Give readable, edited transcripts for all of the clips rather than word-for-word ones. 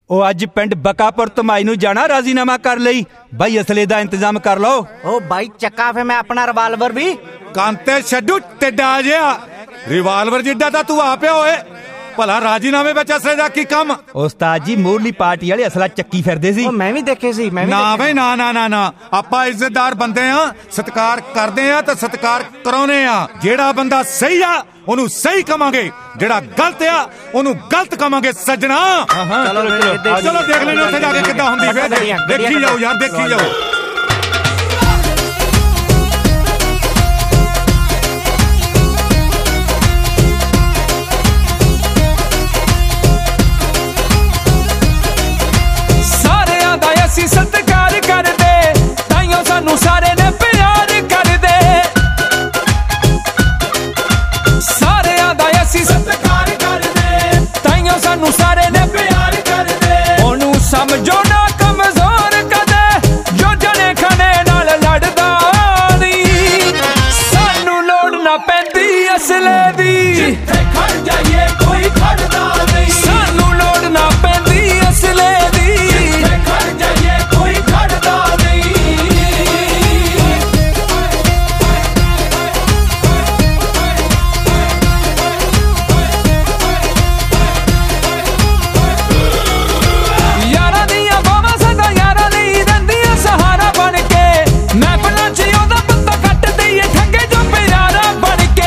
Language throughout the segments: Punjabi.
ਉਹ ਅੱਜ ਪਿੰਡ ਬਕਾਪੁਰ ਧਮਾਈ ਨੂੰ ਜਾਣਾ, ਰਾਜ਼ੀਨਾਮਾ ਕਰ ਲਈ ਬਾਈ, ਅਸਲੇ ਦਾ ਇੰਤਜ਼ਾਮ ਕਰ ਲਓ। ਉਹ ਬਾਈ ਚੱਕਾ ਫੇ ਮੈਂ ਆਪਣਾ ਰਿਵਾਲਵਰ ਵੀ ਕਾਂਤੇ ਛੱਡੂ ਟਿੱਡਾ ਜਿਹਾ, ਰਿਵਾਲਵਰ ਜਿੱਡਾ ਤਾਂ ਤੂੰ ਆਪਿਆ ਓਏ, ਭਲਾ ਰਾਜੀਨਾਮੇ ਵਿੱਚ ਅਸਲੇ ਦਾ ਕੀ ਕੰਮ? ਉਸਤਾਦ ਜੀ ਮੂਰਲੀ ਪਾਰਟੀ ਵਾਲੇ ਅਸਲਾ ਚੱਕੀ ਫਿਰਦੇ ਸੀ। ਮੈਂ ਵੀ ਦੇਖੇ ਸੀ। ਨਾ ਬਈ ਨਾ ਨਾ ਨਾ ਨਾ, ਆਪਾਂ ਇੱਜ਼ਤਦਾਰ ਬੰਦੇ ਆ, ਸਤਿਕਾਰ ਕਰਦੇ ਆ ਤੇ ਸਤਿਕਾਰ ਕਰਾਉਨੇ ਆ। ਜਿਹੜਾ ਬੰਦਾ ਸਹੀ ਆ ਉਹਨੂੰ ਸਹੀ ਕਵਾਂਗੇ, ਜਿਹੜਾ ਗਲਤ ਆ ਉਹਨੂੰ ਗਲਤ ਕਵਾਂਗੇ ਸੱਜਣਾ। ਚਲੋ ਦੇਖ ਲੈਣੇ ਉੱਥੇ ਜਾ ਕੇ ਕਿੱਦਾਂ ਹੁੰਦੀ ਫੇਰ, ਦੇਖੀ ਜਾਓ ਯਾਰ, ਦੇਖੀ ਜਾਓ। ਸਾਰਿਆਂ ਦਾ ਅਸੀਂ ਸਤਿਕਾਰ ਕਰਦੇ, ਤਾਈਓ ਸਾਨੂੰ ਸਾਰੇ ਨੇ ਪਿਆਰ ਕਰਦੇ। ਸਾਰਿਆਂ ਦਾ ਅਸੀਂ ਸਤਿਕਾਰ ਕਰਦੇ, ਤਾਈਓ ਸਾਨੂੰ ਸਾਰੇ ਨੇ ਪਿਆਰ ਕਰਦੇ। ਉਹਨੂੰ ਸਮਝੋ ਨਾ ਕਮਜ਼ੋਰ ਕਦੇ, ਜੋ ਜਣੇ ਖਣੇ ਨਾਲ ਲੜਦਾ ਨਹੀਂ। ਸਾਨੂੰ ਲੋੜ ਨਾ ਪੈਂਦੀ ਅਸਲੇ ਦੀ, ਜਿੱਥੇ ਖੜ ਜਾਈਏ ਕੋਈ ਖੜਦਾ ਨਹੀਂ। ਸਾਨੂੰ ਲੋੜ ਨਾ ਪੈਂਦੀ ਅਸਲੇ ਦੀ, ਜਿੱਥੇ ਖੜ ਜਾਈਏ ਕੋਈ ਖੜਦਾ ਨਹੀਂ। ਯਾਰਾਂ ਦੀਆਂ ਬਾਵਾਂ ਸਦਾ ਯਾਰਾਂ ਲਈ ਰਹਿੰਦੀਆਂ ਸਹਾਰਾ ਬਣ ਕੇ, ਮਹਿਫਲਾਂ 'ਚ ਉਹਦਾ ਪੱਤਾ ਕੱਟ ਦਈਏ ਠੱਗੇ ਜੋ ਪਿਆਰਾ ਬਣ ਕੇ।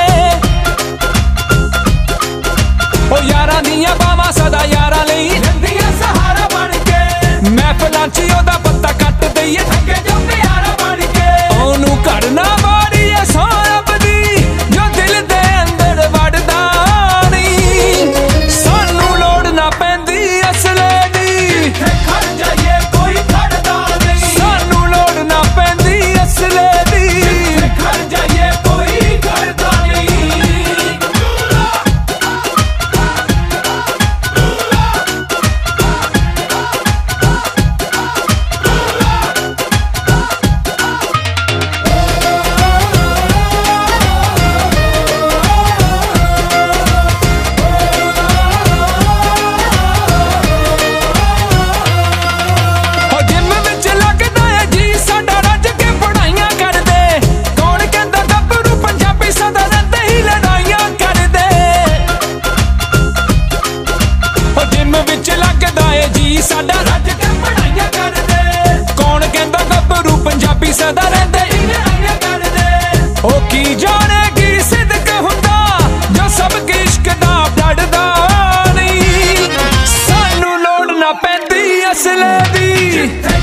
ਉਹ ਯਾਰਾਂ ਦੀਆਂ ਬਾਵਾਂ ਸਦਾ ਯਾਰਾਂ ਲਈ ਰਹਿੰਦੀਆਂ ਸਹਾਰਾ ਬਣ ਕੇ, ਮਹਿਫਲਾਂ 'ਚ ਉਹਦਾ ਪੱਤਾ ਕੱਟ ਦਈਏ ਠੱਗੇ ਜੋ ਪਿਆਰਾ ਬਣ ਕੇ। ਉਹਨੂੰ ਘੜਨਾ ਵਾਰੀਏ ਸਾਰਬ ਦੀ, ਜੋ ਦਿਲ ਦੇ ਅੰਦਰ ਵੜਦਾ ਨਹੀਂ। ਸਾਨੂੰ ਲੋੜ ਨਾ ਪੈਂਦੀ ਅਸਲੇ ਦੀ, ਜਿੱਥੇ ਖੜ ਜਾਈਏ ਕੋਈ ਖੜਦਾ ਨਹੀਂ। ਸਾਨੂੰ ਲੋੜ ਨਾ ਪੈਂਦੀ ਅਸਲੇ ਦੀ, ਜਿੱਥੇ ਖੜ ਜਾਈਏ ਕੋਈ ਖੜਦਾ ਨਹੀਂ। ਹੋ ਜਿੰਮ ਵਿੱਚ ਲੱਗਦਾ ਏ ਜੀ ਸਾਡਾ, ਰੱਜ ਕੇ ਪੜਾਈਆਂ ਕਰਦੇ। ਕੌਣ ਕਹਿੰਦਾ ਗੱਭਰੂ ਪੰਜਾਬੀ ਸਦਾ ਰਹਿੰਦੇ ਹੀ ਲੜਾਈਆਂ ਕਰਦੇ। ਹੋ ਜਿੰਮ ਵਿੱਚ ਲੱਗਦਾ ਏ ਜੀ ਸਾਡਾ, ਰੱਜ ਕੇ ਪੜਾਈਆਂ ਕਰਦੇ। ਕੌਣ ਕਹਿੰਦਾ ਗੱਭਰੂ ਪੰਜਾਬੀ ਸਦਾ ਰਹਿੰਦੇ ਹੀ ਲੜਾਈਆਂ ਕਰਦੇ। ਉਹ ਕੀ ਜਾਣੇ ਕੀ ਸਿਦਕ ਹੁੰਦਾ, ਜੋ ਸਭ ਕੇ ਇਸ਼ਕ ਦਾ ਲੜਦਾ ਨਹੀਂ। ਸਾਨੂੰ ਲੋੜ ਨਾ ਪੈਂਦੀ ਅਸਲੇ ਦੀ, ਜਿੱਥੇ